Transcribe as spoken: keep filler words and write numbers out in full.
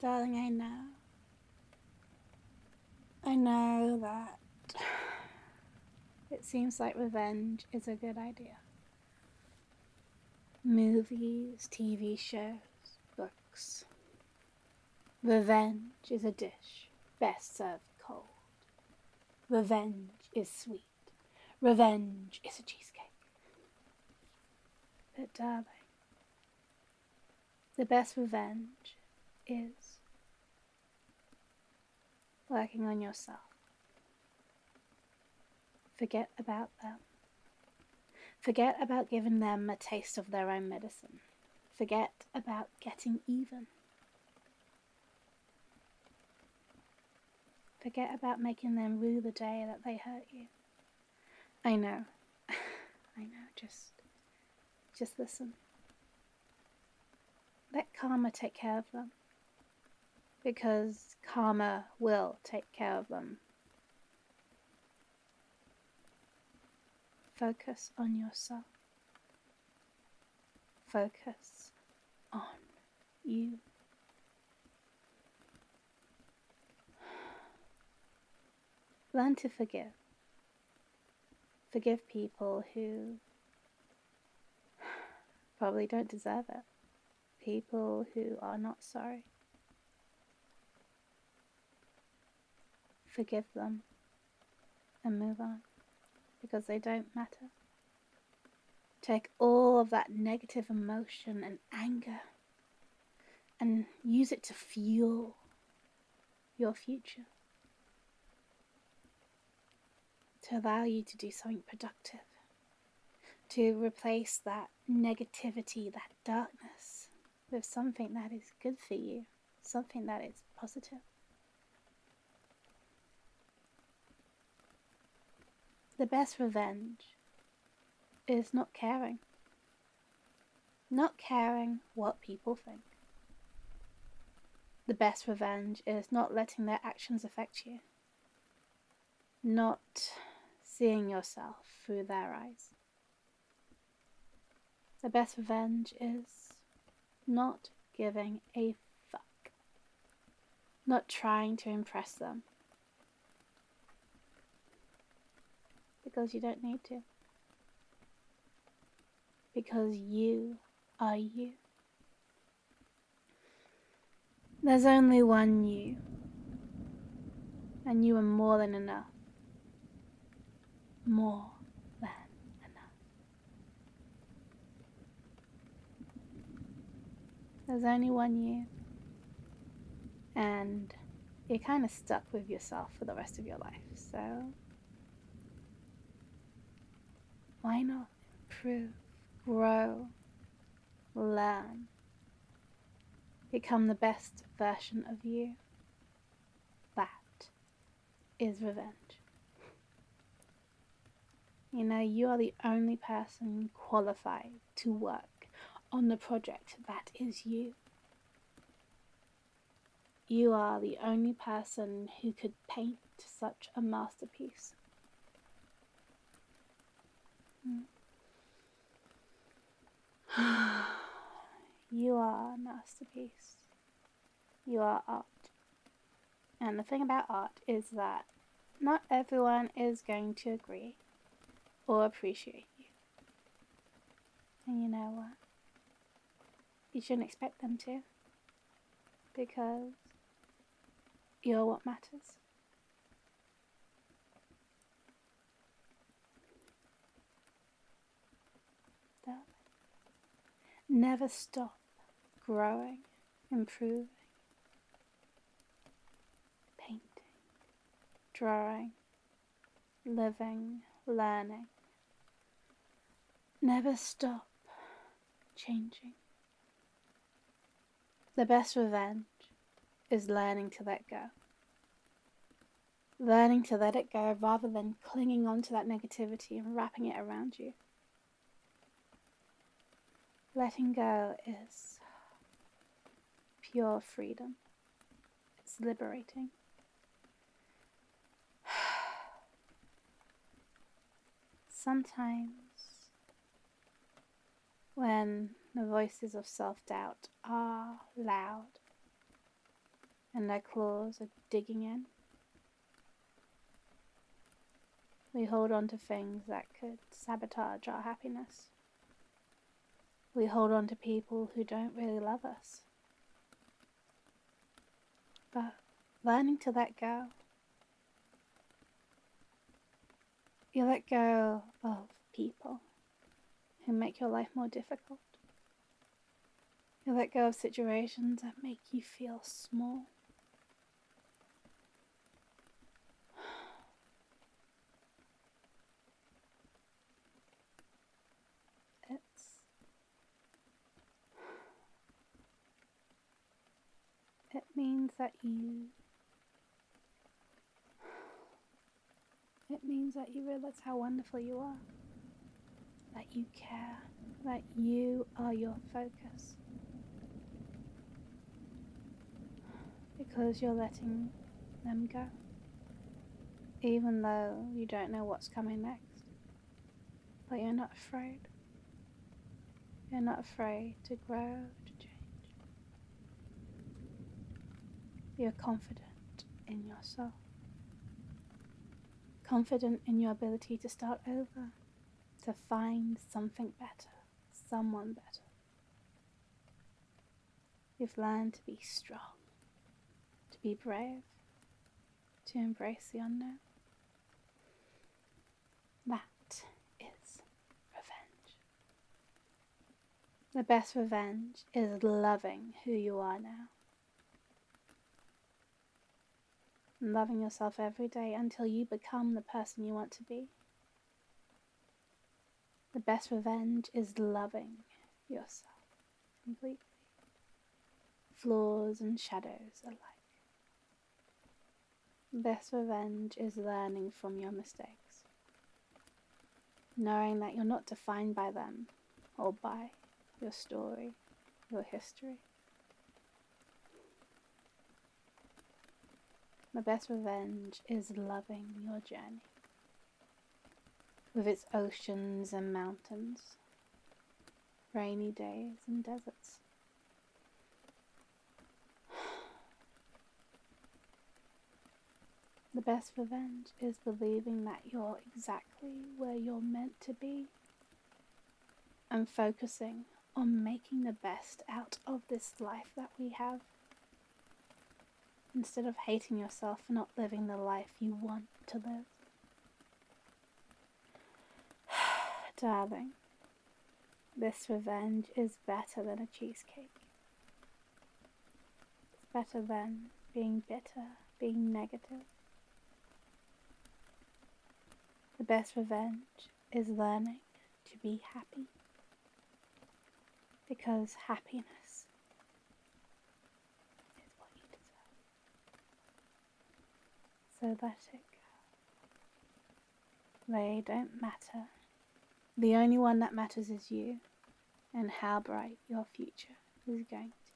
Darling, I know. I know that it seems like revenge is a good idea. Movies, T V shows, books. Revenge is a dish best served cold. Revenge is sweet. Revenge is a cheesecake. But darling, the best revenge is working on yourself. Forget about them. Forget about giving them a taste of their own medicine. Forget about getting even. Forget about making them rue the day that they hurt you. I know. I know. Just, just listen. Let karma take care of them. Because karma will take care of them. Focus on yourself. Focus on you. Learn to forgive. Forgive people who probably don't deserve it. People who are not sorry. Forgive them and move on, because they don't matter. Take all of that negative emotion and anger and use it to fuel your future, to allow you to do something productive, to replace that negativity, that darkness, with something that is good for you, something that is positive. The best revenge is not caring. Not caring what people think. The best revenge is not letting their actions affect you. Not seeing yourself through their eyes. The best revenge is not giving a fuck. Not trying to impress them. Because you don't need to. Because you are you. There's only one you. And you are more than enough. More than enough. There's only one you. And you're kind of stuck with yourself for the rest of your life. So why not improve, grow, learn, become the best version of you? That is revenge. You know, you are the only person qualified to work on the project that is you. You are the only person who could paint such a masterpiece. You are a masterpiece. You are art. And the thing about art is that not everyone is going to agree or appreciate you. And you know what? You shouldn't expect them to. Because you're what matters. Never stop growing, improving, painting, drawing, living, learning. Never stop changing. The best revenge is learning to let go. Learning to let it go rather than clinging on to that negativity and wrapping it around you. Letting go is pure freedom. It's liberating. Sometimes when the voices of self-doubt are loud, and their claws are digging in. We hold on to things that could sabotage our happiness. We hold on to people who don't really love us. But learning to let go, you let go of people who make your life more difficult. You let go of situations that make you feel small. It's it means that you it means that you realize how wonderful you are, that you care, that you are your focus. Because you're letting them go. Even though you don't know what's coming next. But you're not afraid. You're not afraid to grow, to change. You're confident in yourself. Confident in your ability to start over. To find something better. Someone better. You've learned to be strong. To be brave. To embrace the unknown. That is revenge. The best revenge is loving who you are now. And loving yourself every day until you become the person you want to be. The best revenge is loving yourself completely. Flaws and shadows alike. The best revenge is learning from your mistakes. Knowing that you're not defined by them or by your story, your history. The best revenge is loving your journey. With its oceans and mountains, rainy days and deserts. The best revenge is believing that you're exactly where you're meant to be and focusing on making the best out of this life that we have instead of hating yourself for not living the life you want to live. Darling, this revenge is better than a cheesecake. It's better than being bitter, being negative. The best revenge is learning to be happy. Because happiness is what you deserve. So let it go. They don't matter. The only one that matters is you and how bright your future is going to be.